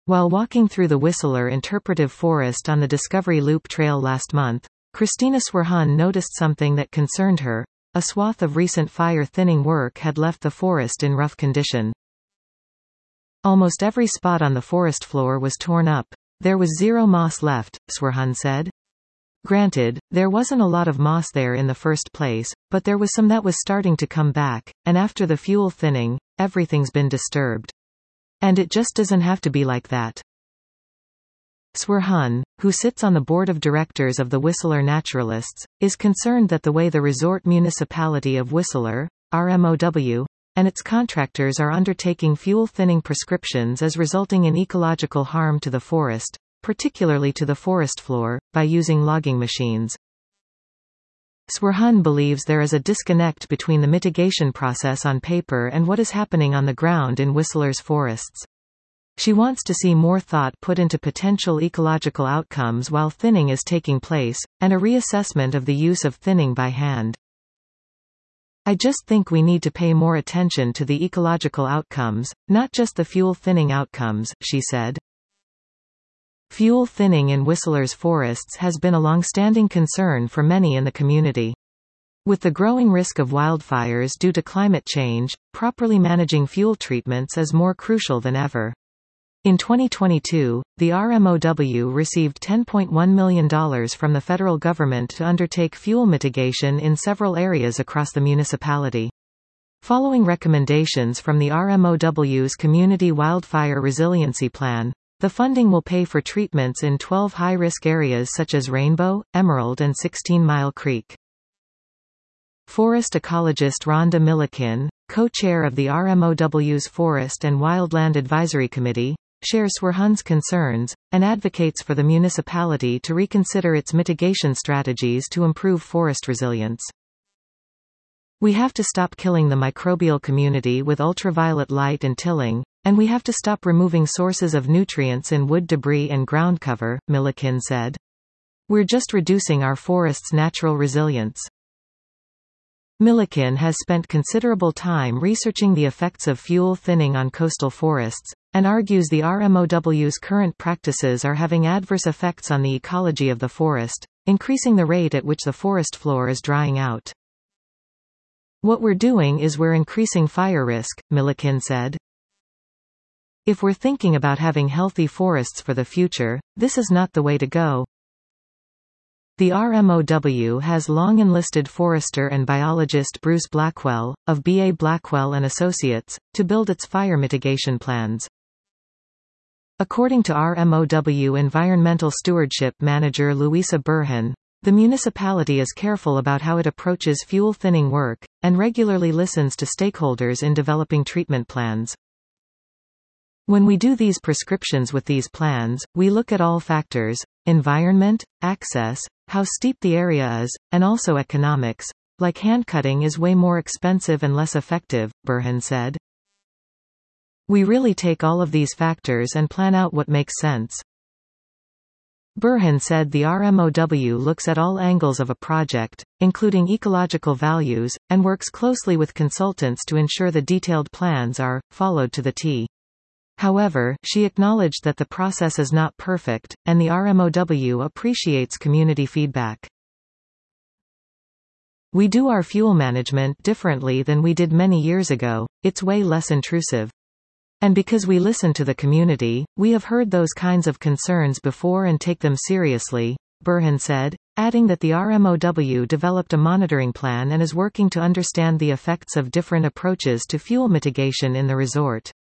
While walking through the Whistler Interpretive Forest on the Discovery Loop Trail last month, Christina Swerhun noticed something that concerned her. A swath of recent fire thinning work had left the forest in rough condition. Almost every spot on the forest floor was torn up. There was zero moss left, Swerhun said. Granted, there wasn't a lot of moss there in the first place, but there was some that was starting to come back, and after the fuel thinning, everything's been disturbed. And it just doesn't have to be like that. Swerhun, who sits on the board of directors of the Whistler Naturalists, is concerned that the way the Resort Municipality of Whistler, RMOW, and its contractors are undertaking fuel thinning prescriptions is resulting in ecological harm to the forest, particularly to the forest floor, by using logging machines. Swerhun believes there is a disconnect between the mitigation process on paper and what is happening on the ground in Whistler's forests. She wants to see more thought put into potential ecological outcomes while thinning is taking place, and a reassessment of the use of thinning by hand. I just think we need to pay more attention to the ecological outcomes, not just the fuel thinning outcomes, she said. Fuel thinning in Whistler's forests has been a long-standing concern for many in the community. With the growing risk of wildfires due to climate change, properly managing fuel treatments is more crucial than ever. In 2022, the RMOW received $10.1 million from the federal government to undertake fuel mitigation in several areas across the municipality. Following recommendations from the RMOW's Community Wildfire Resiliency Plan, the funding will pay for treatments in 12 high-risk areas such as Rainbow, Emerald and 16 Mile Creek. Forest ecologist Rhonda Milliken, co-chair of the RMOW's Forest and Wildland Advisory Committee, shares Swerhun's concerns, and advocates for the municipality to reconsider its mitigation strategies to improve forest resilience. We have to stop killing the microbial community with ultraviolet light and tilling, and we have to stop removing sources of nutrients in wood debris and ground cover, Milliken said. We're just reducing our forest's natural resilience. Milliken has spent considerable time researching the effects of fuel thinning on coastal forests, and argues the RMOW's current practices are having adverse effects on the ecology of the forest, increasing the rate at which the forest floor is drying out. What we're doing is we're increasing fire risk, Milliken said. If we're thinking about having healthy forests for the future, this is not the way to go. The RMOW has long enlisted forester and biologist Bruce Blackwell, of B.A. Blackwell & Associates, to build its fire mitigation plans. According to RMOW Environmental Stewardship Manager Louisa Burhan, the municipality is careful about how it approaches fuel thinning work, and regularly listens to stakeholders in developing treatment plans. When we do these prescriptions with these plans, we look at all factors: environment, access, how steep the area is, and also economics. Like hand-cutting is way more expensive and less effective, Burhan said. We really take all of these factors and plan out what makes sense. Burhan said the RMOW looks at all angles of a project, including ecological values, and works closely with consultants to ensure the detailed plans are followed to the T. However, she acknowledged that the process is not perfect, and the RMOW appreciates community feedback. We do our fuel management differently than we did many years ago. It's way less intrusive. And because we listen to the community, we have heard those kinds of concerns before and take them seriously, Burhan said, adding that the RMOW developed a monitoring plan and is working to understand the effects of different approaches to fuel mitigation in the resort.